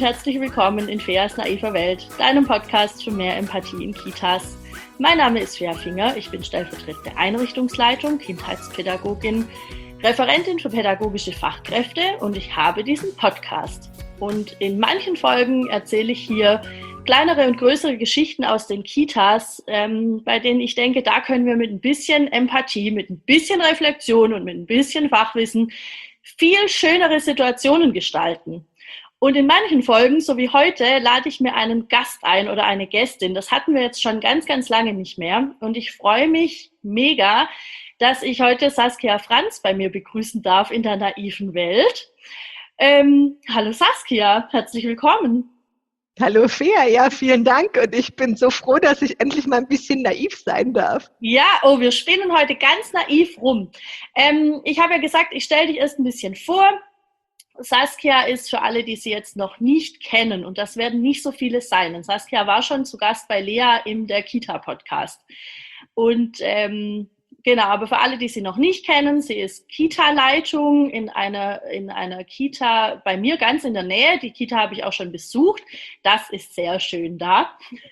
herzlich willkommen in Feas naiver Welt, deinem Podcast für mehr Empathie in Kitas. Mein Name ist Fea Finger, ich bin stellvertretende Einrichtungsleitung, Kindheitspädagogin, Referentin für pädagogische Fachkräfte und ich habe diesen Podcast. Und in manchen Folgen erzähle ich hier kleinere und größere Geschichten aus den Kitas, bei denen ich denke, da können wir mit ein bisschen Empathie, mit ein bisschen Reflexion und mit ein bisschen Fachwissen viel schönere Situationen gestalten. Und in manchen Folgen, so wie heute, lade ich mir einen Gast ein oder eine Gästin. Das hatten wir jetzt schon ganz, ganz lange nicht mehr. Und ich freue mich mega, dass ich heute Saskia Franz bei mir begrüßen darf in der naiven Welt. Hallo Saskia, herzlich willkommen. Hallo Fea, ja, vielen Dank und ich bin so froh, dass ich endlich mal ein bisschen naiv sein darf. Ja, wir spielen heute ganz naiv rum. Ich habe ja gesagt, ich stelle dich erst ein bisschen vor. Saskia ist für alle, die sie jetzt noch nicht kennen, und das werden nicht so viele sein, denn Saskia war schon zu Gast bei Lea im der Kita-Podcast. Und genau, aber für alle, die sie noch nicht kennen, sie ist Kita-Leitung in einer Kita bei mir ganz in der Nähe. Die Kita habe ich auch schon besucht. Das ist sehr schön da.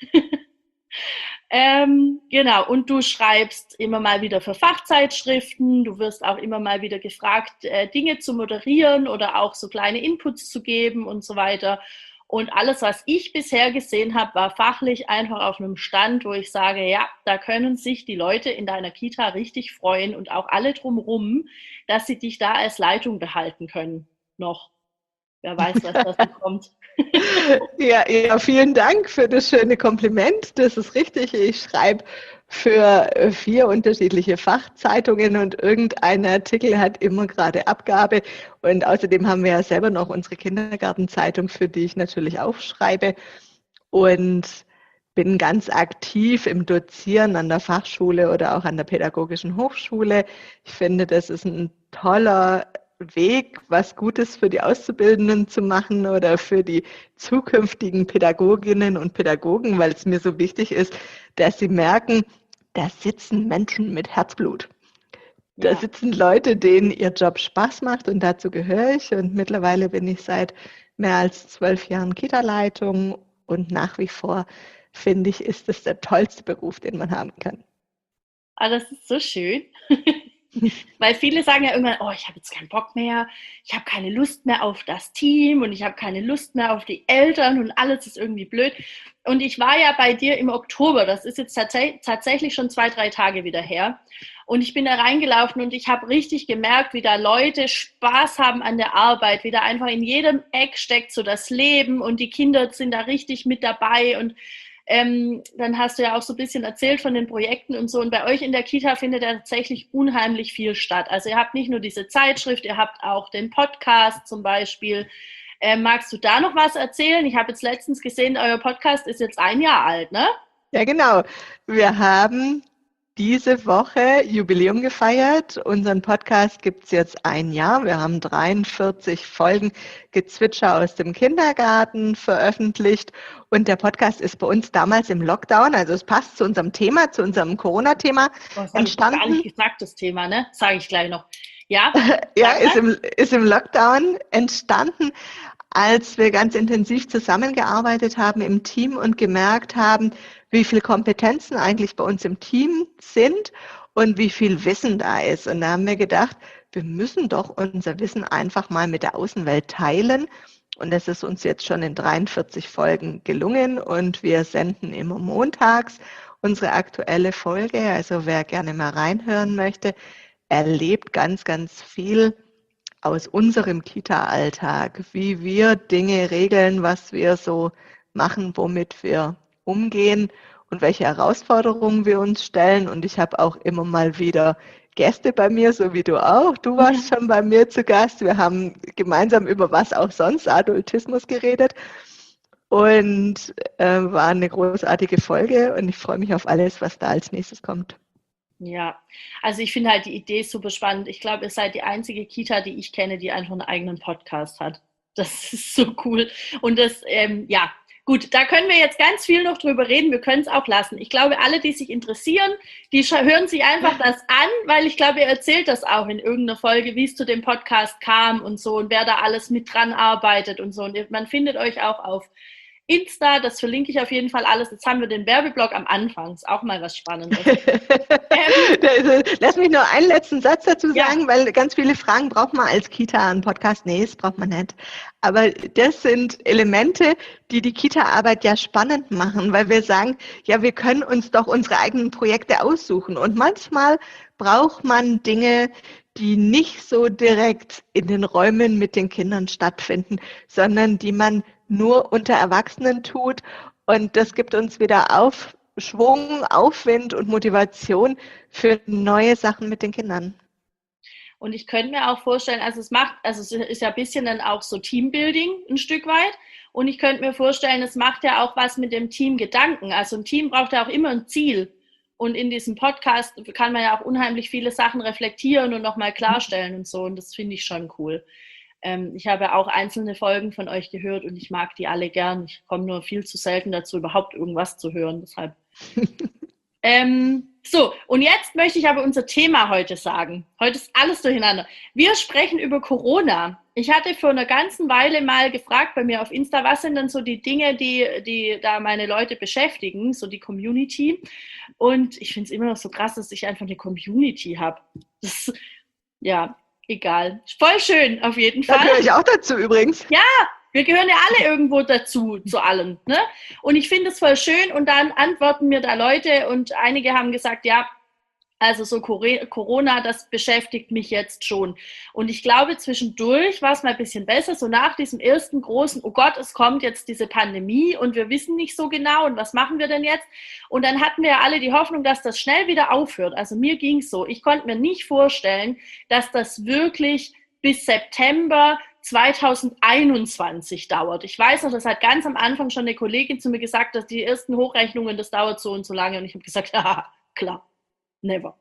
Genau, und du schreibst immer mal wieder für Fachzeitschriften. Du wirst auch immer mal wieder gefragt, Dinge zu moderieren oder auch so kleine Inputs zu geben und so weiter. Und alles, was ich bisher gesehen habe, war fachlich einfach auf einem Stand, wo ich sage, ja, da können sich die Leute in deiner Kita richtig freuen und auch alle drumherum, dass sie dich da als Leitung behalten können. Noch. Wer weiß, was da so kommt. Ja, vielen Dank für das schöne Kompliment. Das ist richtig. Ich schreibe für 4 unterschiedliche Fachzeitungen und irgendein Artikel hat immer gerade Abgabe. Und außerdem haben wir ja selber noch unsere Kindergartenzeitung, für die ich natürlich auch schreibe. Und bin ganz aktiv im Dozieren an der Fachschule oder auch an der Pädagogischen Hochschule. Ich finde, das ist ein toller Weg, was Gutes für die Auszubildenden zu machen oder für die zukünftigen Pädagoginnen und Pädagogen, weil es mir so wichtig ist, dass sie merken, da sitzen Menschen mit Herzblut. Da sitzen Leute, denen ihr Job Spaß macht und dazu gehöre ich. Und mittlerweile bin ich seit mehr als 12 Jahren Kita-Leitung und nach wie vor finde ich, ist es der tollste Beruf, den man haben kann. Ah, das ist so schön. Weil viele sagen ja irgendwann, oh, ich habe jetzt keinen Bock mehr, ich habe keine Lust mehr auf das Team und ich habe keine Lust mehr auf die Eltern und alles ist irgendwie blöd. Und ich war ja bei dir im Oktober, das ist jetzt tatsächlich schon 2-3 Tage wieder her. Und ich bin da reingelaufen und ich habe richtig gemerkt, wie da Leute Spaß haben an der Arbeit, wie da einfach in jedem Eck steckt so das Leben und die Kinder sind da richtig mit dabei und dann hast du ja auch so ein bisschen erzählt von den Projekten und so. Und bei euch in der Kita findet ja tatsächlich unheimlich viel statt. Also ihr habt nicht nur diese Zeitschrift, ihr habt auch den Podcast zum Beispiel. Magst du da noch was erzählen? Ich habe jetzt letztens gesehen, euer Podcast ist jetzt 1 Jahr alt, ne? Ja, genau. Wir haben diese Woche Jubiläum gefeiert. Unseren Podcast gibt es jetzt 1 Jahr. Wir haben 43 Folgen Gezwitscher aus dem Kindergarten veröffentlicht. Und der Podcast ist bei uns damals im Lockdown, also es passt zu unserem Thema, zu unserem Corona-Thema entstanden. Gar nicht gesagt, das Thema, ne? Sage ich gleich noch. Ja, ja, ist im Lockdown entstanden, als wir ganz intensiv zusammengearbeitet haben im Team und gemerkt haben, wie viele Kompetenzen eigentlich bei uns im Team sind und wie viel Wissen da ist. Und da haben wir gedacht, wir müssen doch unser Wissen einfach mal mit der Außenwelt teilen. Und das ist uns jetzt schon in 43 Folgen gelungen und wir senden immer montags unsere aktuelle Folge. Also wer gerne mal reinhören möchte, erlebt ganz, ganz viel aus unserem Kita-Alltag, wie wir Dinge regeln, was wir so machen, womit wir umgehen und welche Herausforderungen wir uns stellen. Und ich habe auch immer mal wieder Gäste bei mir, so wie du auch. Du warst schon bei mir zu Gast. Wir haben gemeinsam über was auch sonst, Adultismus, geredet. Und war eine großartige Folge und ich freue mich auf alles, was da als nächstes kommt. Ja, also ich finde halt die Idee super spannend. Ich glaube, ihr seid die einzige Kita, die ich kenne, die einfach einen eigenen Podcast hat. Das ist so cool. Und das, ja, Gut, da können wir jetzt ganz viel noch drüber reden. Wir können es auch lassen. Ich glaube, alle, die sich interessieren, die hören sich einfach das an, weil ich glaube, ihr erzählt das auch in irgendeiner Folge, wie es zu dem Podcast kam und so und wer da alles mit dran arbeitet und so. Und man findet euch auch auf Insta, das verlinke ich auf jeden Fall alles. Jetzt haben wir den Werbeblock am Anfang, ist auch mal was Spannendes. Lass mich nur einen letzten Satz dazu sagen, weil ganz viele Fragen braucht man als Kita einen Podcast. Nee, das braucht man nicht. Aber das sind Elemente, die die Kita-Arbeit ja spannend machen, weil wir sagen, ja, wir können uns doch unsere eigenen Projekte aussuchen. Und manchmal braucht man Dinge, die nicht so direkt in den Räumen mit den Kindern stattfinden, sondern die man nur unter Erwachsenen tut. Und das gibt uns wieder Schwung, Aufwind und Motivation für neue Sachen mit den Kindern. Und ich könnte mir auch vorstellen, also es ist ja ein bisschen dann auch so Teambuilding ein Stück weit. Und ich könnte mir vorstellen, es macht ja auch was mit dem Teamgedanken. Also ein Team braucht ja auch immer ein Ziel. Und in diesem Podcast kann man ja auch unheimlich viele Sachen reflektieren und nochmal klarstellen und so. Und das finde ich schon cool. Ich habe ja auch einzelne Folgen von euch gehört und ich mag die alle gern. Ich komme nur viel zu selten dazu, überhaupt irgendwas zu hören. Deshalb. So, und jetzt möchte ich aber unser Thema heute sagen. Heute ist alles durcheinander. Wir sprechen über Corona. Ich hatte vor einer ganzen Weile mal gefragt bei mir auf Insta, was sind denn so die Dinge, die da meine Leute beschäftigen, so die Community. Und ich finde es immer noch so krass, dass ich einfach eine Community habe. Ja, egal. Voll schön auf jeden Fall. Da gehöre ich auch dazu übrigens. Ja, wir gehören ja alle irgendwo dazu, zu allem. Ne? Und ich finde es voll schön und dann antworten mir da Leute und einige haben gesagt, ja, also so Corona, das beschäftigt mich jetzt schon. Und ich glaube, zwischendurch war es mal ein bisschen besser, so nach diesem ersten großen, oh Gott, es kommt jetzt diese Pandemie und wir wissen nicht so genau und was machen wir denn jetzt? Und dann hatten wir ja alle die Hoffnung, dass das schnell wieder aufhört. Also mir ging es so, ich konnte mir nicht vorstellen, dass das wirklich bis September 2021 dauert. Ich weiß noch, das hat ganz am Anfang schon eine Kollegin zu mir gesagt, dass die ersten Hochrechnungen, das dauert so und so lange. Und ich habe gesagt, ja, klar. Never.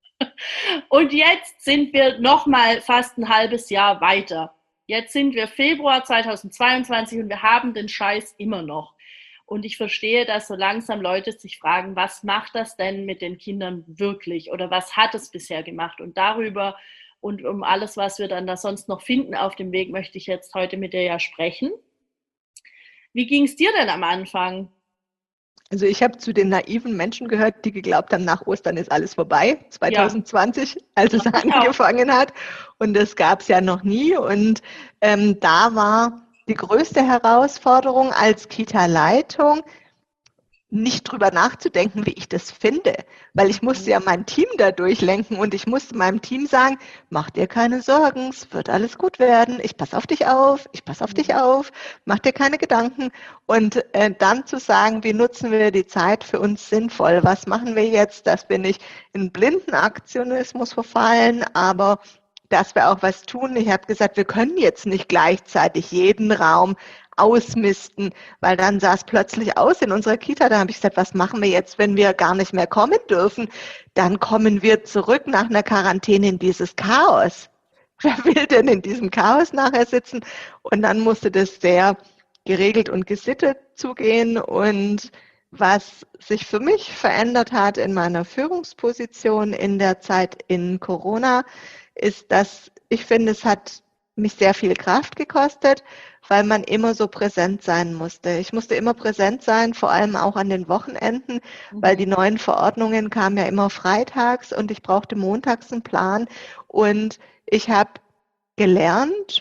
Und jetzt sind wir noch mal fast ein halbes Jahr weiter. Jetzt sind wir Februar 2022 und wir haben den Scheiß immer noch. Und ich verstehe, dass so langsam Leute sich fragen, was macht das denn mit den Kindern wirklich? Oder was hat es bisher gemacht? Und darüber und um alles, was wir dann da sonst noch finden auf dem Weg, möchte ich jetzt heute mit dir ja sprechen. Wie ging es dir denn am Anfang? Also ich habe zu den naiven Menschen gehört, die geglaubt haben, nach Ostern ist alles vorbei, 2020, ja, als es angefangen hat. Und das gab es ja noch nie. Und da war die größte Herausforderung als Kita-Leitung, nicht drüber nachzudenken, wie ich das finde, weil ich musste ja mein Team da durchlenken und ich musste meinem Team sagen, mach dir keine Sorgen, es wird alles gut werden, ich passe auf dich auf, mach dir keine Gedanken und dann zu sagen, wie nutzen wir die Zeit für uns sinnvoll, was machen wir jetzt, dass wir nicht in blinden Aktionismus verfallen, aber dass wir auch was tun. Ich habe gesagt, wir können jetzt nicht gleichzeitig jeden Raum ausmisten, weil dann sah es plötzlich aus in unserer Kita. Da habe ich gesagt, was machen wir jetzt, wenn wir gar nicht mehr kommen dürfen? Dann kommen wir zurück nach einer Quarantäne in dieses Chaos. Wer will denn in diesem Chaos nachher sitzen? Und dann musste das sehr geregelt und gesittet zugehen. Und was sich für mich verändert hat in meiner Führungsposition in der Zeit in Corona, ist, dass ich finde, es hat mich sehr viel Kraft gekostet, weil man immer so präsent sein musste. Ich musste immer präsent sein, vor allem auch an den Wochenenden, weil die neuen Verordnungen kamen ja immer freitags und ich brauchte montags einen Plan. Und ich habe gelernt,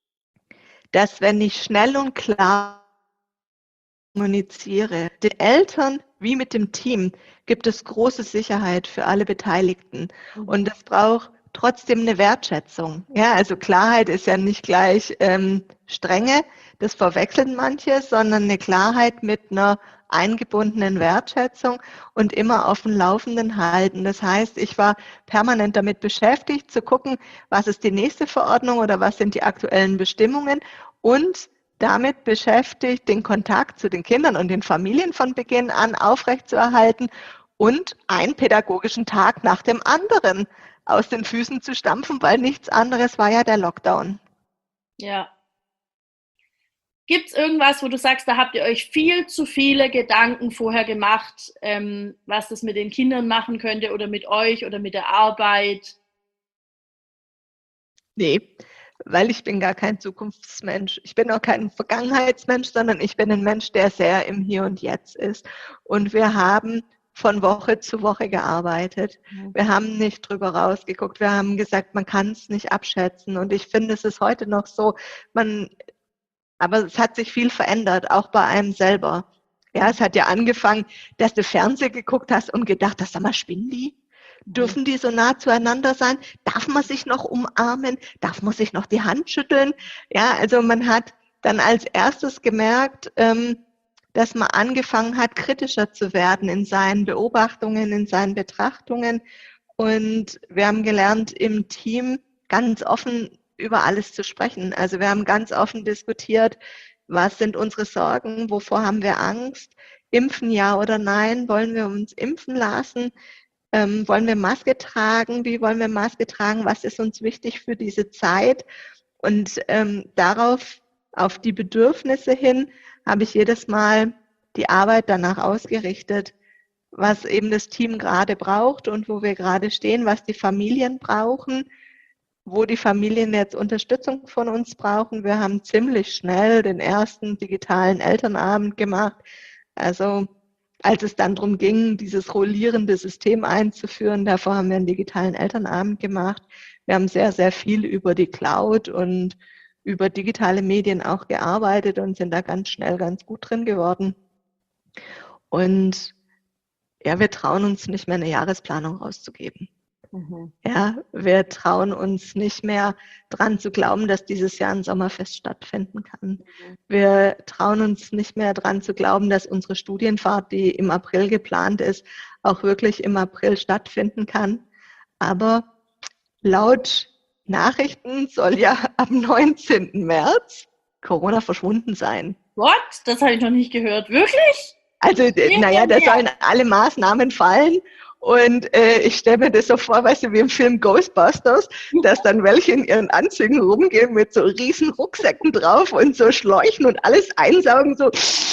dass wenn ich schnell und klar kommuniziere, den Eltern wie mit dem Team, gibt es große Sicherheit für alle Beteiligten. Und das braucht trotzdem eine Wertschätzung. Ja, also Klarheit ist ja nicht gleich Strenge, das verwechseln manche, sondern eine Klarheit mit einer eingebundenen Wertschätzung und immer auf dem Laufenden halten. Das heißt, ich war permanent damit beschäftigt, zu gucken, was ist die nächste Verordnung oder was sind die aktuellen Bestimmungen und damit beschäftigt, den Kontakt zu den Kindern und den Familien von Beginn an aufrechtzuerhalten und einen pädagogischen Tag nach dem anderen aus den Füßen zu stampfen, weil nichts anderes war ja der Lockdown. Ja. Gibt es irgendwas, wo du sagst, da habt ihr euch viel zu viele Gedanken vorher gemacht, was das mit den Kindern machen könnte oder mit euch oder mit der Arbeit? Nee, weil ich bin gar kein Zukunftsmensch. Ich bin auch kein Vergangenheitsmensch, sondern ich bin ein Mensch, der sehr im Hier und Jetzt ist. Und wir haben von Woche zu Woche gearbeitet. Wir haben nicht drüber rausgeguckt. Wir haben gesagt, man kann es nicht abschätzen. Und ich finde, es ist heute noch so, aber es hat sich viel verändert, auch bei einem selber. Ja, es hat ja angefangen, dass du Fernsehen geguckt hast und gedacht hast, sag mal, spinnen die? Dürfen die so nah zueinander sein? Darf man sich noch umarmen? Darf man sich noch die Hand schütteln? Ja, also man hat dann als erstes gemerkt, dass man angefangen hat, kritischer zu werden in seinen Beobachtungen, in seinen Betrachtungen. Und wir haben gelernt, im Team ganz offen über alles zu sprechen. Also wir haben ganz offen diskutiert, was sind unsere Sorgen, wovor haben wir Angst, impfen ja oder nein, wollen wir uns impfen lassen, wollen wir Maske tragen, wie wollen wir Maske tragen, was ist uns wichtig für diese Zeit. Und auf die Bedürfnisse hin, habe ich jedes Mal die Arbeit danach ausgerichtet, was eben das Team gerade braucht und wo wir gerade stehen, was die Familien brauchen, wo die Familien jetzt Unterstützung von uns brauchen. Wir haben ziemlich schnell den ersten digitalen Elternabend gemacht. Also als es dann darum ging, dieses rollierende System einzuführen, davor haben wir einen digitalen Elternabend gemacht. Wir haben sehr, sehr viel über die Cloud und über digitale Medien auch gearbeitet und sind da ganz schnell ganz gut drin geworden. Und ja, wir trauen uns nicht mehr, eine Jahresplanung rauszugeben. Ja, wir trauen uns nicht mehr dran zu glauben, dass dieses Jahr ein Sommerfest stattfinden kann. Wir trauen uns nicht mehr dran zu glauben, dass unsere Studienfahrt, die im April geplant ist, auch wirklich im April stattfinden kann. Aber laut Nachrichten soll ja am 19. März Corona verschwunden sein. What? Das habe ich noch nicht gehört. Wirklich? Also, naja, da sollen alle Maßnahmen fallen. Und ich stelle mir das so vor, weißt du, wie im Film Ghostbusters, dass dann welche in ihren Anzügen rumgehen mit so riesen Rucksäcken drauf und so Schläuchen und alles einsaugen, so.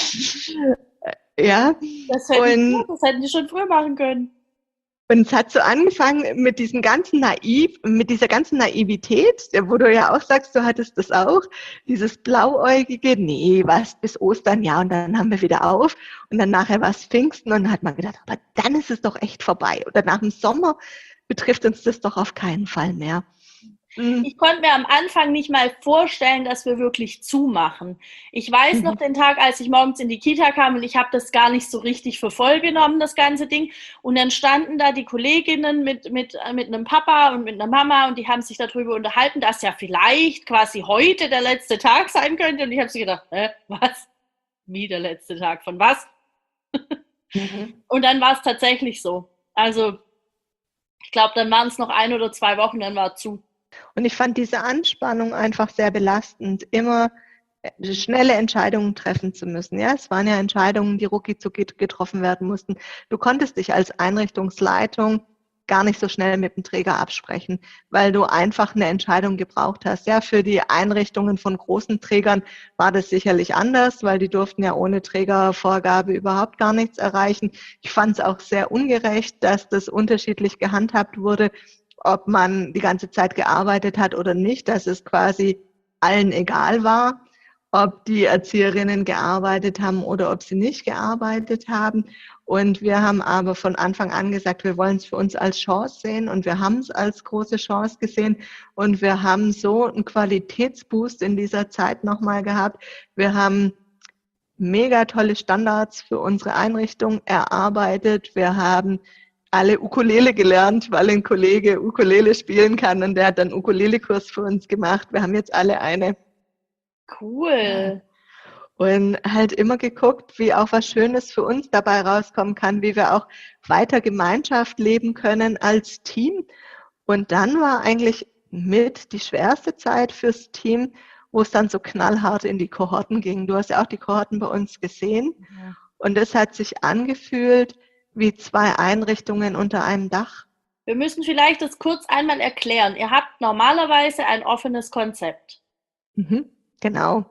Ja. Das hätten die schon früher machen können. Und es hat so angefangen mit dieser ganzen Naivität, wo du ja auch sagst, du hattest das auch, dieses blauäugige, nee, was bis Ostern, ja, und dann haben wir wieder auf und dann nachher war es Pfingsten und dann hat man gedacht, aber dann ist es doch echt vorbei. Oder nach dem Sommer betrifft uns das doch auf keinen Fall mehr. Ich konnte mir am Anfang nicht mal vorstellen, dass wir wirklich zumachen. Ich weiß noch den Tag, als ich morgens in die Kita kam und ich habe das gar nicht so richtig für voll genommen, das ganze Ding. Und dann standen da die Kolleginnen mit einem Papa und mit einer Mama und die haben sich darüber unterhalten, dass ja vielleicht quasi heute der letzte Tag sein könnte. Und ich habe so gedacht, was? Wie der letzte Tag? Von was? Und dann war es tatsächlich so. Also ich glaube, dann waren es noch 1 oder 2 Wochen, dann war es zu. Und ich fand diese Anspannung einfach sehr belastend, immer schnelle Entscheidungen treffen zu müssen. Ja, es waren ja Entscheidungen, die rucki-zucki getroffen werden mussten. Du konntest dich als Einrichtungsleitung gar nicht so schnell mit dem Träger absprechen, weil du einfach eine Entscheidung gebraucht hast. Ja, für die Einrichtungen von großen Trägern war das sicherlich anders, weil die durften ja ohne Trägervorgabe überhaupt gar nichts erreichen. Ich fand es auch sehr ungerecht, dass das unterschiedlich gehandhabt wurde, ob man die ganze Zeit gearbeitet hat oder nicht, dass es quasi allen egal war, ob die Erzieherinnen gearbeitet haben oder ob sie nicht gearbeitet haben. Und wir haben aber von Anfang an gesagt, wir wollen es für uns als Chance sehen und wir haben es als große Chance gesehen und wir haben so einen Qualitätsboost in dieser Zeit nochmal gehabt. Wir haben mega tolle Standards für unsere Einrichtung erarbeitet. Wir haben alle Ukulele gelernt, weil ein Kollege Ukulele spielen kann und der hat dann Ukulele-Kurs für uns gemacht. Wir haben jetzt alle eine. Cool. Und halt immer geguckt, wie auch was Schönes für uns dabei rauskommen kann, wie wir auch weiter Gemeinschaft leben können als Team. Und dann war eigentlich mit die schwerste Zeit fürs Team, wo es dann so knallhart in die Kohorten ging. Du hast ja auch die Kohorten bei uns gesehen. Ja. Und es hat sich angefühlt wie 2 Einrichtungen unter einem Dach. Wir müssen vielleicht das kurz einmal erklären. Ihr habt normalerweise ein offenes Konzept. Genau.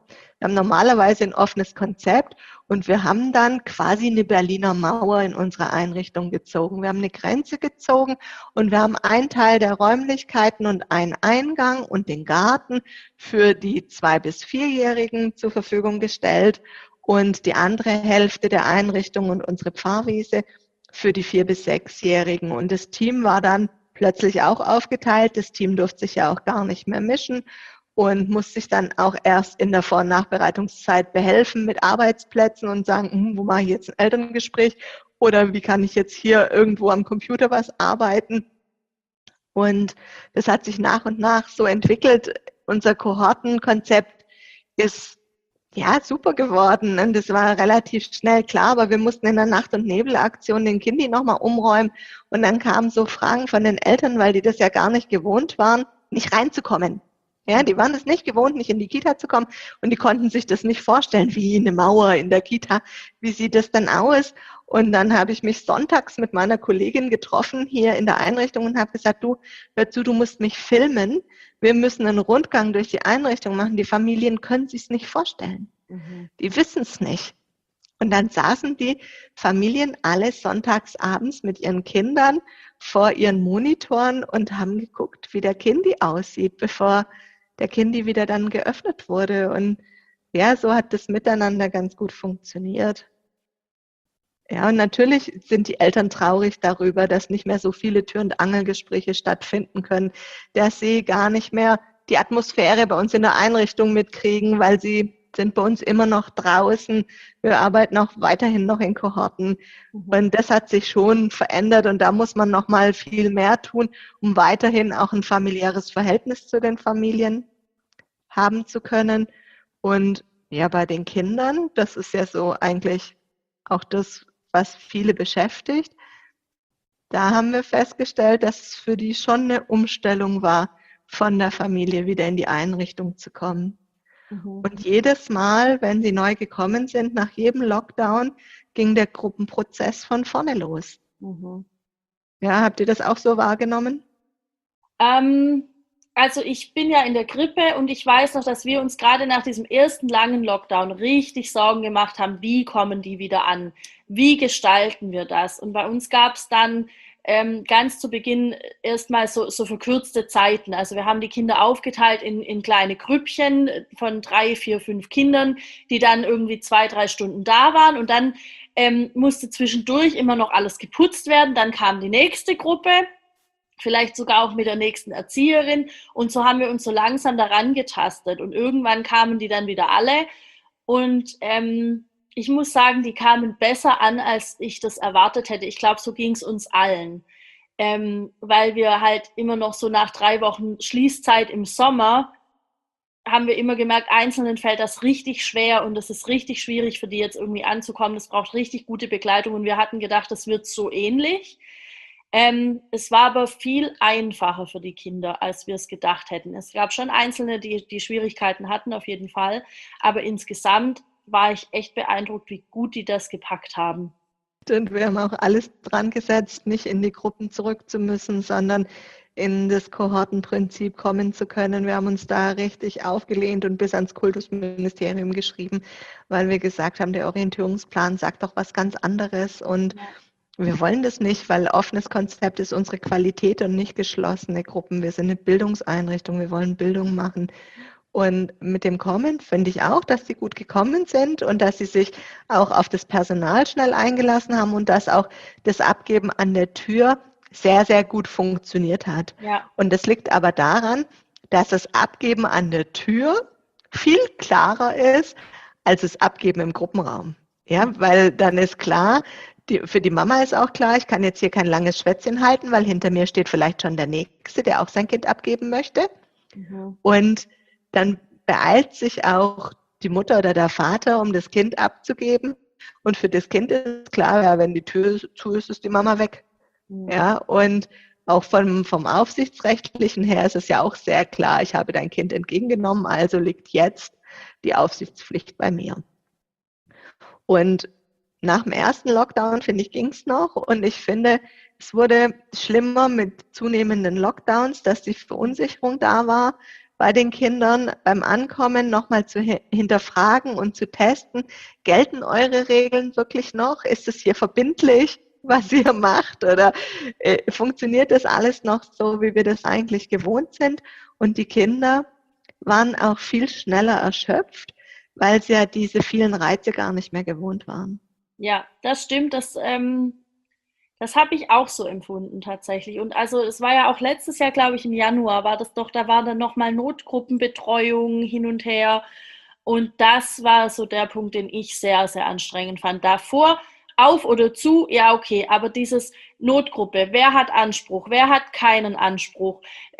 Wir haben normalerweise ein offenes Konzept und wir haben dann quasi eine Berliner Mauer in unsere Einrichtung gezogen. Wir haben eine Grenze gezogen und wir haben einen Teil der Räumlichkeiten und einen Eingang und den Garten für die 2- bis 4-Jährigen zur Verfügung gestellt und die andere Hälfte der Einrichtung und unsere Pfarrwiese für die 4- bis 6-Jährigen. Und das Team war dann plötzlich auch aufgeteilt. Das Team durfte sich ja auch gar nicht mehr mischen und musste sich dann auch erst in der Vor- und Nachbereitungszeit behelfen mit Arbeitsplätzen und sagen, wo mache ich jetzt ein Elterngespräch oder wie kann ich jetzt hier irgendwo am Computer was arbeiten. Und das hat sich nach und nach so entwickelt. Unser Kohortenkonzept ist ja super geworden und das war relativ schnell klar, aber wir mussten in der Nacht- und Nebelaktion den Kindi nochmal umräumen und dann kamen so Fragen von den Eltern, weil die das ja gar nicht gewohnt waren, nicht reinzukommen. Ja, die waren es nicht gewohnt, nicht in die Kita zu kommen und die konnten sich das nicht vorstellen, wie eine Mauer in der Kita, wie sieht das denn aus? Und dann habe ich mich sonntags mit meiner Kollegin getroffen hier in der Einrichtung und habe gesagt, du, hör zu, du musst mich filmen. Wir müssen einen Rundgang durch die Einrichtung machen. Die Familien können sich es nicht vorstellen. Die wissen es nicht. Und dann saßen die Familien alle sonntags abends mit ihren Kindern vor ihren Monitoren und haben geguckt, wie der Kindi aussieht, bevor der Kindi wieder dann geöffnet wurde. Und ja, so hat das Miteinander ganz gut funktioniert. Ja, und natürlich sind die Eltern traurig darüber, dass nicht mehr so viele Tür- und Angelgespräche stattfinden können, dass sie gar nicht mehr die Atmosphäre bei uns in der Einrichtung mitkriegen, weil sie sind bei uns immer noch draußen. Wir arbeiten auch weiterhin noch in Kohorten. Und das hat sich schon verändert und da muss man noch mal viel mehr tun, um weiterhin auch ein familiäres Verhältnis zu den Familien haben zu können. Und ja, bei den Kindern, das ist ja so eigentlich auch das, was viele beschäftigt. Da haben wir festgestellt, dass es für die schon eine Umstellung war, von der Familie wieder in die Einrichtung zu kommen. Und jedes Mal, wenn sie neu gekommen sind, nach jedem Lockdown, ging der Gruppenprozess von vorne los. Ja, habt ihr das auch so wahrgenommen? Also ich bin ja in der Krippe und ich weiß noch, dass wir uns gerade nach diesem ersten langen Lockdown richtig Sorgen gemacht haben, wie kommen die wieder an? Wie gestalten wir das? Und bei uns gab es dann ganz zu Beginn erstmal so verkürzte Zeiten. Also wir haben die Kinder aufgeteilt in kleine Grüppchen von 3, 4, 5 Kindern, die dann irgendwie 2, 3 Stunden da waren und dann musste zwischendurch immer noch alles geputzt werden. Dann kam die nächste Gruppe, vielleicht sogar auch mit der nächsten Erzieherin. Und so haben wir uns so langsam daran getastet. Und irgendwann kamen die dann wieder alle. Und ich muss sagen, die kamen besser an, als ich das erwartet hätte. Ich glaube, so ging es uns allen. Weil wir halt immer noch so nach 3 Wochen Schließzeit im Sommer haben wir immer gemerkt, Einzelnen fällt das richtig schwer und es ist richtig schwierig für die jetzt irgendwie anzukommen. Das braucht richtig gute Begleitung und wir hatten gedacht, das wird so ähnlich. Es war aber viel einfacher für die Kinder, als wir es gedacht hätten. Es gab schon Einzelne, die Schwierigkeiten hatten, auf jeden Fall. Aber insgesamt war ich echt beeindruckt, wie gut die das gepackt haben. Und wir haben auch alles dran gesetzt, nicht in die Gruppen zurück zu müssen, sondern in das Kohortenprinzip kommen zu können. Wir haben uns da richtig aufgelehnt und bis ans Kultusministerium geschrieben, weil wir gesagt haben, der Orientierungsplan sagt doch was ganz anderes und wir wollen das nicht, weil offenes Konzept ist unsere Qualität und nicht geschlossene Gruppen. Wir sind eine Bildungseinrichtung, wir wollen Bildung machen. Und mit dem Kommen finde ich auch, dass sie gut gekommen sind und dass sie sich auch auf das Personal schnell eingelassen haben und dass auch das Abgeben an der Tür sehr, sehr gut funktioniert hat. Ja. Und das liegt aber daran, dass das Abgeben an der Tür viel klarer ist als das Abgeben im Gruppenraum. Ja, weil dann ist klar, für die Mama ist auch klar, ich kann jetzt hier kein langes Schwätzchen halten, weil hinter mir steht vielleicht schon der Nächste, der auch sein Kind abgeben möchte. Und dann beeilt sich auch die Mutter oder der Vater, um das Kind abzugeben. Und für das Kind ist klar, ja, wenn die Tür zu ist, ist die Mama weg. Ja, und auch vom Aufsichtsrechtlichen her ist es ja auch sehr klar, ich habe dein Kind entgegengenommen, also liegt jetzt die Aufsichtspflicht bei mir. Und nach dem ersten Lockdown, finde ich, ging es noch. Und ich finde, es wurde schlimmer mit zunehmenden Lockdowns, dass die Verunsicherung da war. bei den Kindern beim Ankommen nochmal zu hinterfragen und zu testen, gelten eure Regeln wirklich noch? Ist es hier verbindlich, was ihr macht? Oder funktioniert das alles noch so, wie wir das eigentlich gewohnt sind? Und die Kinder waren auch viel schneller erschöpft, weil sie ja diese vielen Reize gar nicht mehr gewohnt waren. Ja, das stimmt. Das habe ich auch so empfunden tatsächlich. Und also es war ja auch letztes Jahr, glaube ich, im Januar war das doch, da war dann nochmal Notgruppenbetreuung hin und her. Und das war so der Punkt, den ich sehr, sehr anstrengend fand. Davor auf oder zu, ja, okay, aber dieses Notgruppe, wer hat Anspruch, wer hat keinen Anspruch,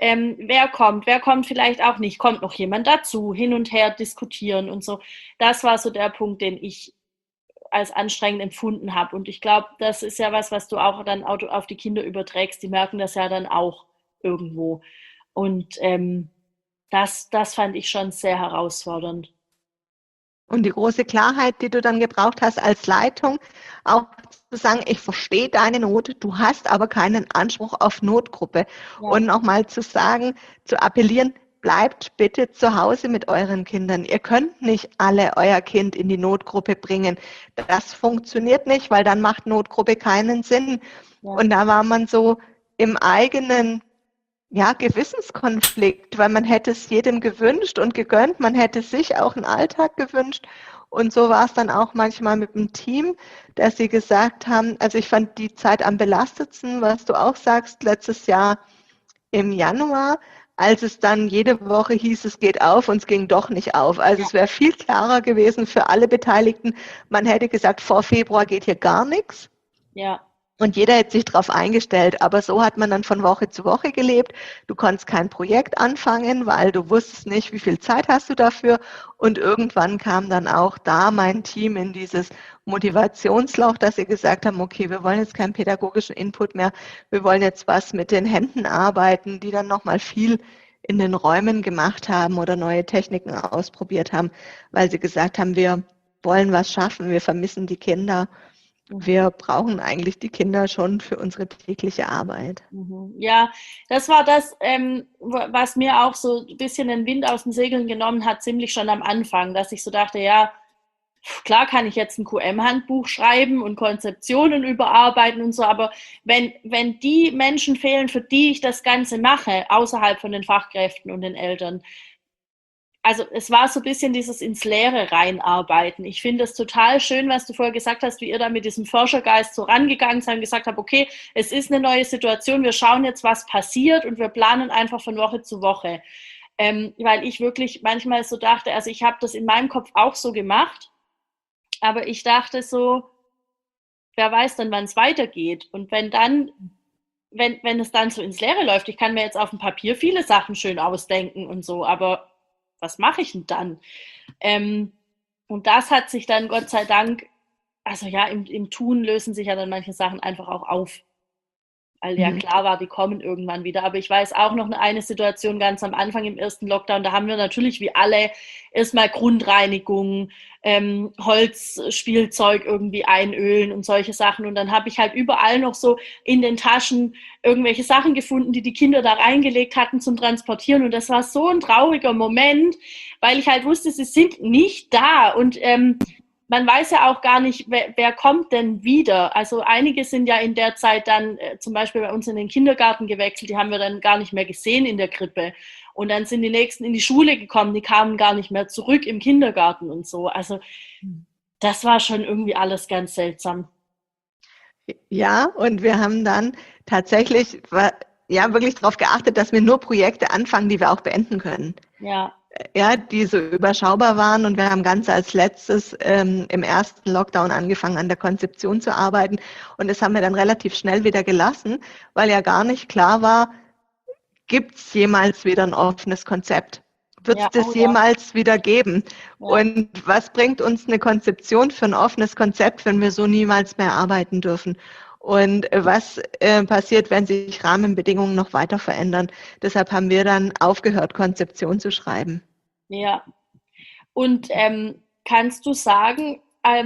wer kommt vielleicht auch nicht, kommt noch jemand dazu, hin und her diskutieren und so. Das war so der Punkt, den ich als anstrengend empfunden habe. Und ich glaube, das ist ja was du auch dann auf die Kinder überträgst. Die merken das ja dann auch irgendwo. Und das fand ich schon sehr herausfordernd. Und die große Klarheit, die du dann gebraucht hast als Leitung, auch zu sagen, ich verstehe deine Not, du hast aber keinen Anspruch auf Notgruppe. Ja. Und nochmal zu sagen, zu appellieren, bleibt bitte zu Hause mit euren Kindern. Ihr könnt nicht alle euer Kind in die Notgruppe bringen. Das funktioniert nicht, weil dann macht Notgruppe keinen Sinn. Ja. Und da war man so im eigenen Gewissenskonflikt, weil man hätte es jedem gewünscht und gegönnt, man hätte sich auch einen Alltag gewünscht. Und so war es dann auch manchmal mit dem Team, dass sie gesagt haben, also ich fand die Zeit am belastetsten, was du auch sagst, letztes Jahr im Januar, als es dann jede Woche hieß, es geht auf und es ging doch nicht auf. Also es wäre viel klarer gewesen für alle Beteiligten. Man hätte gesagt, vor Februar geht hier gar nichts. Ja. Und jeder hätte sich darauf eingestellt. Aber so hat man dann von Woche zu Woche gelebt. Du konntest kein Projekt anfangen, weil du wusstest nicht, wie viel Zeit hast du dafür. Und irgendwann kam dann auch da mein Team in dieses Motivationsloch, dass sie gesagt haben, okay, wir wollen jetzt keinen pädagogischen Input mehr. Wir wollen jetzt was mit den Händen arbeiten, die dann nochmal viel in den Räumen gemacht haben oder neue Techniken ausprobiert haben, weil sie gesagt haben, wir wollen was schaffen, wir vermissen die Kinder. Wir brauchen eigentlich die Kinder schon für unsere tägliche Arbeit. Ja, das war das, was mir auch so ein bisschen den Wind aus den Segeln genommen hat, ziemlich schon am Anfang, dass ich so dachte, ja, klar kann ich jetzt ein QM-Handbuch schreiben und Konzeptionen überarbeiten und so, aber wenn die Menschen fehlen, für die ich das Ganze mache, außerhalb von den Fachkräften und den Eltern, also es war so ein bisschen dieses ins Leere reinarbeiten. Ich finde es total schön, was du vorher gesagt hast, wie ihr da mit diesem Forschergeist so rangegangen seid und gesagt habt, okay, es ist eine neue Situation, wir schauen jetzt, was passiert und wir planen einfach von Woche zu Woche. Weil ich wirklich manchmal so dachte, also ich habe das in meinem Kopf auch so gemacht, aber ich dachte so, wer weiß dann, wann es weitergeht. Und wenn es dann so ins Leere läuft, ich kann mir jetzt auf dem Papier viele Sachen schön ausdenken und so, aber was mache ich denn dann? Und das hat sich dann Gott sei Dank, also ja, im Tun lösen sich ja dann manche Sachen einfach auch auf. Weil ja klar war, die kommen irgendwann wieder. Aber ich weiß auch noch eine Situation ganz am Anfang im ersten Lockdown, da haben wir natürlich wie alle erstmal Grundreinigung, Holzspielzeug irgendwie einölen und solche Sachen. Und dann habe ich halt überall noch so in den Taschen irgendwelche Sachen gefunden, die die Kinder da reingelegt hatten zum Transportieren. Und das war so ein trauriger Moment, weil ich halt wusste, sie sind nicht da. Und man weiß ja auch gar nicht, wer kommt denn wieder. Also einige sind ja in der Zeit dann zum Beispiel bei uns in den Kindergarten gewechselt, die haben wir dann gar nicht mehr gesehen in der Krippe. Und dann sind die Nächsten in die Schule gekommen, die kamen gar nicht mehr zurück im Kindergarten und so. Also das war schon irgendwie alles ganz seltsam. Ja, und wir haben dann tatsächlich wirklich darauf geachtet, dass wir nur Projekte anfangen, die wir auch beenden können. Ja, die so überschaubar waren, und wir haben ganz als letztes im ersten Lockdown angefangen, an der Konzeption zu arbeiten, und das haben wir dann relativ schnell wieder gelassen, weil ja gar nicht klar war, gibt es jemals wieder ein offenes Konzept? Wird es das jemals wieder geben? Ja. Und was bringt uns eine Konzeption für ein offenes Konzept, wenn wir so niemals mehr arbeiten dürfen? Und was passiert, wenn sich Rahmenbedingungen noch weiter verändern? Deshalb haben wir dann aufgehört, Konzeption zu schreiben. Ja. Und kannst du sagen,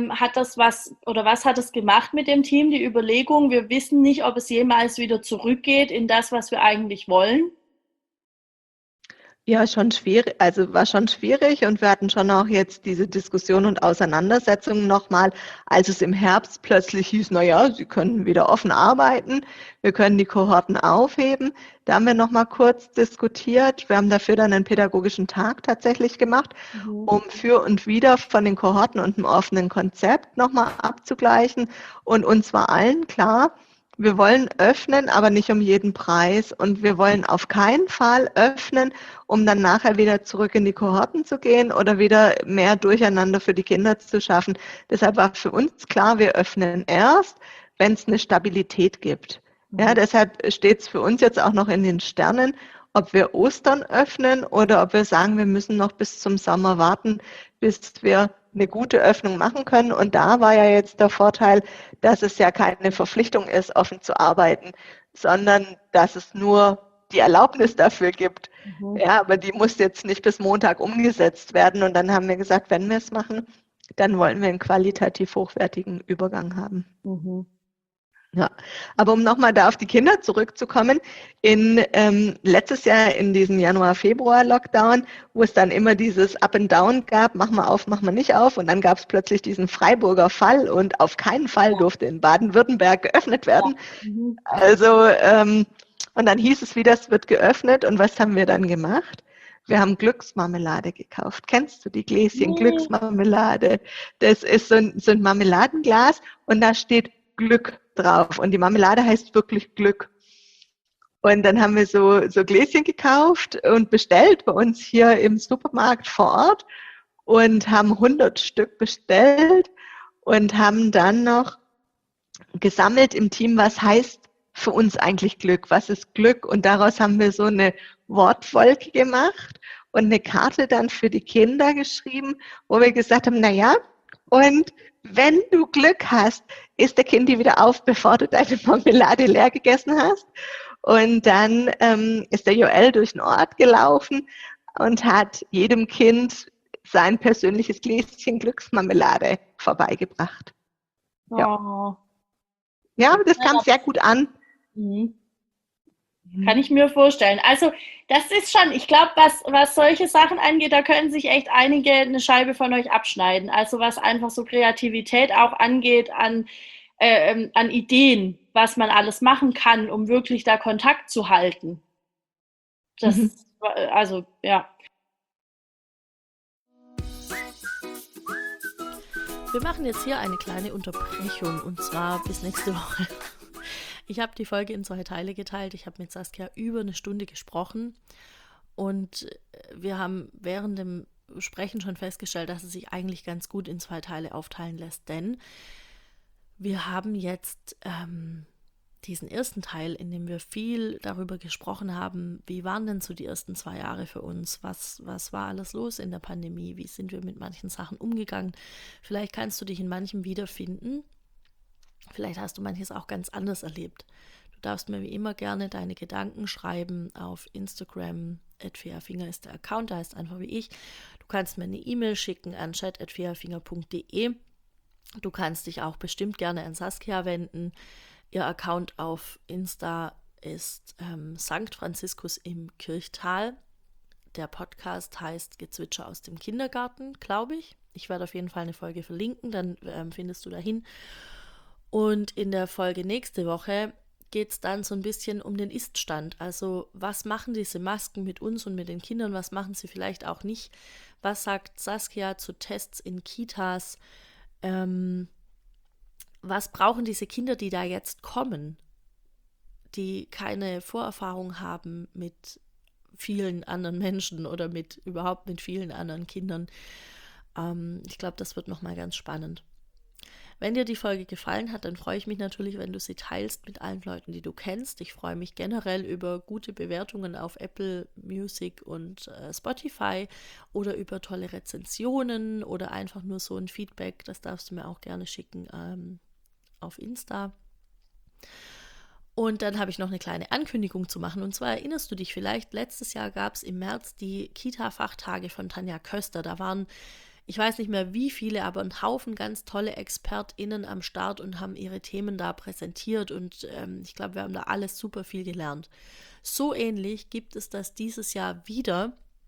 was hat es gemacht mit dem Team, die Überlegung, wir wissen nicht, ob es jemals wieder zurückgeht in das, was wir eigentlich wollen? Ja, schon schwierig, also war schon schwierig und wir hatten schon auch jetzt diese Diskussion und Auseinandersetzung nochmal, als es im Herbst plötzlich hieß, na ja, Sie können wieder offen arbeiten, wir können die Kohorten aufheben. Da haben wir nochmal kurz diskutiert. Wir haben dafür dann einen pädagogischen Tag tatsächlich gemacht, Mhm. um für und wider von den Kohorten und einem offenen Konzept nochmal abzugleichen. Und uns war allen klar, wir wollen öffnen, aber nicht um jeden Preis. Und wir wollen auf keinen Fall öffnen, um dann nachher wieder zurück in die Kohorten zu gehen oder wieder mehr Durcheinander für die Kinder zu schaffen. Deshalb war für uns klar, wir öffnen erst, wenn es eine Stabilität gibt. Ja, Mhm. deshalb steht es für uns jetzt auch noch in den Sternen, ob wir Ostern öffnen oder ob wir sagen, wir müssen noch bis zum Sommer warten, bis wir eine gute Öffnung machen können. Und da war ja jetzt der Vorteil, dass es ja keine Verpflichtung ist, offen zu arbeiten, sondern dass es nur die Erlaubnis dafür gibt. Mhm. Ja, aber die muss jetzt nicht bis Montag umgesetzt werden. Und dann haben wir gesagt, wenn wir es machen, dann wollen wir einen qualitativ hochwertigen Übergang haben. Mhm. Ja, aber um nochmal da auf die Kinder zurückzukommen, letztes Jahr in diesem Januar-Februar-Lockdown, wo es dann immer dieses Up and Down gab, mach mal auf, mach mal nicht auf, und dann gab es plötzlich diesen Freiburger Fall und auf keinen Fall durfte in Baden-Württemberg geöffnet Ja. werden. Mhm. Also, und dann hieß es wieder, es wird geöffnet, und was haben wir dann gemacht? Wir haben Glücksmarmelade gekauft. Kennst du die Gläschen Nee. Glücksmarmelade? Das ist so ein Marmeladenglas und da steht Glück drauf. Und die Marmelade heißt wirklich Glück. Und dann haben wir so Gläschen gekauft und bestellt bei uns hier im Supermarkt vor Ort und haben 100 Stück bestellt und haben dann noch gesammelt im Team, was heißt für uns eigentlich Glück? Was ist Glück? Und daraus haben wir so eine Wortwolke gemacht und eine Karte dann für die Kinder geschrieben, wo wir gesagt haben, na ja, und wenn du Glück hast, ist der Kind wieder auf, bevor du deine Marmelade leer gegessen hast. Und dann ist der Joel durch den Ort gelaufen und hat jedem Kind sein persönliches Gläschen Glücksmarmelade vorbeigebracht. Ja, Oh. ja, das Ja, kam sehr gut an. mhm. Kann Mhm. ich mir vorstellen. Also, das ist schon, ich glaube, was solche Sachen angeht, da können sich echt einige eine Scheibe von euch abschneiden. Also, was einfach so Kreativität auch angeht, an Ideen, was man alles machen kann, um wirklich da Kontakt zu halten. Mhm. Das, also, ja. Wir machen jetzt hier eine kleine Unterbrechung und zwar bis nächste Woche. Ich habe die Folge in 2 Teile geteilt. Ich habe mit Saskia über eine Stunde gesprochen und wir haben während dem Sprechen schon festgestellt, dass es sich eigentlich ganz gut in 2 Teile aufteilen lässt, denn wir haben jetzt diesen ersten Teil, in dem wir viel darüber gesprochen haben, wie waren denn so die ersten 2 Jahre für uns, was war alles los in der Pandemie, wie sind wir mit manchen Sachen umgegangen. Vielleicht kannst du dich in manchem wiederfinden, vielleicht hast du manches auch ganz anders erlebt. Du darfst mir wie immer gerne deine Gedanken schreiben auf Instagram, @feafinger ist der Account, da heißt einfach wie ich. Du kannst mir eine E-Mail schicken an chat@feafinger.de. Du kannst dich auch bestimmt gerne an Saskia wenden. Ihr Account auf Insta ist St. Franziskus im Kirchtal. Der Podcast heißt Gezwitscher aus dem Kindergarten, glaube ich. Ich werde auf jeden Fall eine Folge verlinken, dann findest du dahin. Und in der Folge nächste Woche geht es dann so ein bisschen um den Ist-Stand. Also was machen diese Masken mit uns und mit den Kindern, was machen sie vielleicht auch nicht? Was sagt Saskia zu Tests in Kitas? Was brauchen diese Kinder, die da jetzt kommen, die keine Vorerfahrung haben mit vielen anderen Menschen oder überhaupt mit vielen anderen Kindern? Ich glaube, das wird nochmal ganz spannend. Wenn dir die Folge gefallen hat, dann freue ich mich natürlich, wenn du sie teilst mit allen Leuten, die du kennst. Ich freue mich generell über gute Bewertungen auf Apple Music und Spotify oder über tolle Rezensionen oder einfach nur so ein Feedback. Das darfst du mir auch gerne schicken auf Insta. Und dann habe ich noch eine kleine Ankündigung zu machen. Und zwar erinnerst du dich vielleicht, letztes Jahr gab es im März die Kita-Fachtage von Tanja Köster. Da waren, ich weiß nicht mehr wie viele, aber ein Haufen ganz tolle ExpertInnen am Start und haben ihre Themen da präsentiert. Und ich glaube, wir haben da alles super viel gelernt. So ähnlich gibt es das dieses Jahr wieder.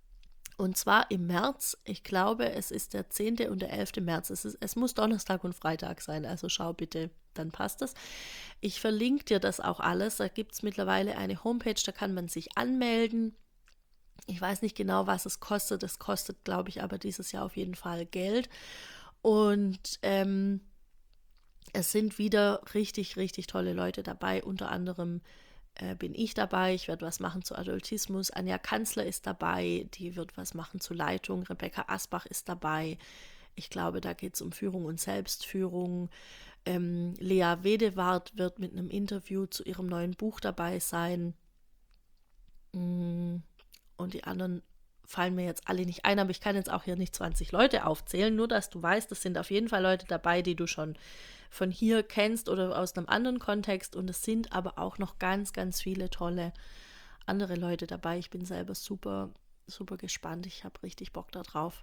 Und zwar im März, ich glaube, es ist der 10. und der 11. März. Es muss Donnerstag und Freitag sein, also schau bitte, dann passt das. Ich verlinke dir das auch alles. Da gibt es mittlerweile eine Homepage, da kann man sich anmelden. Ich weiß nicht genau, was es kostet. Es kostet, glaube ich, aber dieses Jahr auf jeden Fall Geld. Und es sind wieder richtig, richtig tolle Leute dabei, unter anderem bin ich dabei, ich werde was machen zu Adultismus. Anja Kanzler ist dabei, die wird was machen zu Leitung. Rebecca Asbach ist dabei. Ich glaube, da geht es um Führung und Selbstführung. Lea Wedewart wird mit einem Interview zu ihrem neuen Buch dabei sein. Und die anderen fallen mir jetzt alle nicht ein, aber ich kann jetzt auch hier nicht 20 Leute aufzählen, nur dass du weißt, es sind auf jeden Fall Leute dabei, die du schon von hier kennst oder aus einem anderen Kontext, und es sind aber auch noch ganz, ganz viele tolle andere Leute dabei. Ich bin selber super, super gespannt. Ich habe richtig Bock da drauf.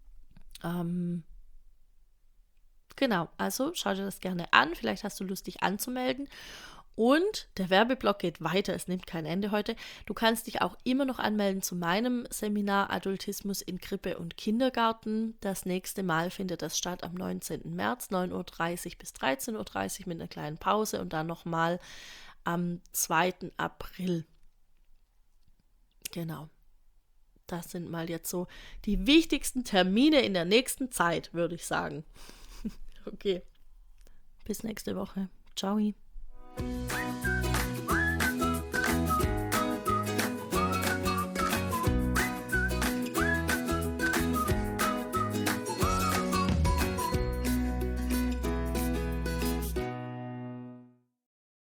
Genau, also schau dir das gerne an. Vielleicht hast du Lust, dich anzumelden. Und der Werbeblock geht weiter, es nimmt kein Ende heute. Du kannst dich auch immer noch anmelden zu meinem Seminar Adultismus in Krippe und Kindergarten. Das nächste Mal findet das statt am 19. März, 9.30 Uhr bis 13.30 Uhr mit einer kleinen Pause und dann nochmal am 2. April. Genau. Das sind mal jetzt so die wichtigsten Termine in der nächsten Zeit, würde ich sagen. Okay. Bis nächste Woche. Ciao.